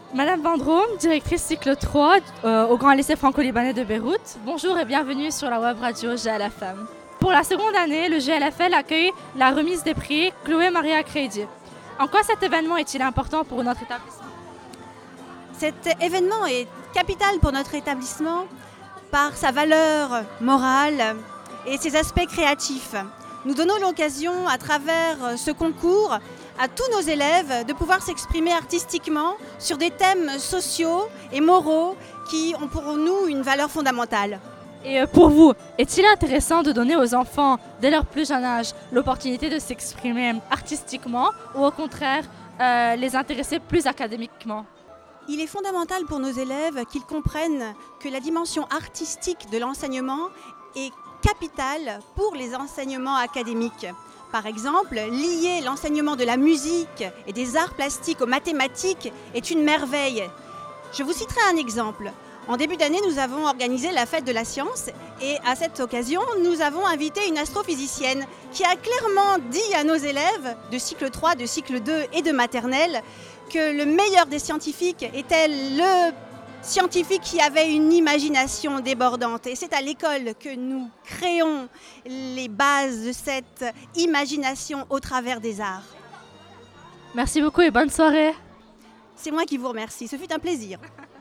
Madame Vendrome, directrice cycle 3 au Grand Lycée Franco-Libanais de Beyrouth. Bonjour et bienvenue sur la web radio GLFM. Pour la seconde année, le GLFL accueille la remise des prix Chloé Maria Crédit. En quoi cet événement est-il important pour notre établissement? Cet événement est capital pour notre établissement par sa valeur morale et ses aspects créatifs. Nous donnons l'occasion, à travers ce concours, à tous nos élèves de pouvoir s'exprimer artistiquement sur des thèmes sociaux et moraux qui ont pour nous une valeur fondamentale. Et pour vous, est-il intéressant de donner aux enfants, dès leur plus jeune âge, l'opportunité de s'exprimer artistiquement ou au contraire les intéresser plus académiquement? Il est fondamental pour nos élèves qu'ils comprennent que la dimension artistique de l'enseignement est capitale pour les enseignements académiques. Par exemple, lier l'enseignement de la musique et des arts plastiques aux mathématiques est une merveille. Je vous citerai un exemple. En début d'année, nous avons organisé la fête de la science et à cette occasion, nous avons invité une astrophysicienne qui a clairement dit à nos élèves de cycle 3, de cycle 2 et de maternelle que le meilleur des scientifiques était le scientifique qui avait une imagination débordante. Et c'est à l'école que nous créons les bases de cette imagination au travers des arts. Merci beaucoup et bonne soirée. C'est moi qui vous remercie, ce fut un plaisir.